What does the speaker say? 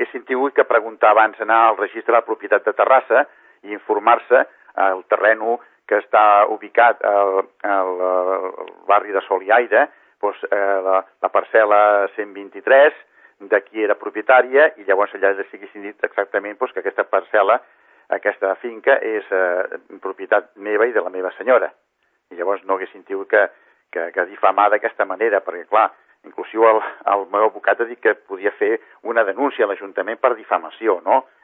haguessin tingut que preguntar abans, anar al registre de la propietat de Terrassa i informar-se el terreno que està ubicat al barri de Sol i Aire, doncs, la parcel·la 123, de qui era propietària, i llavors allà s'haguessin dit exactament doncs, que aquesta parcel·la, aquesta finca, és propietat meva i de la meva senyora. I llavors no haguessin tingut que difamar d'aquesta manera, perquè, clar, inclusive el meu advocat ha dit que podia fer una denúncia a l'Ajuntament per difamació, no?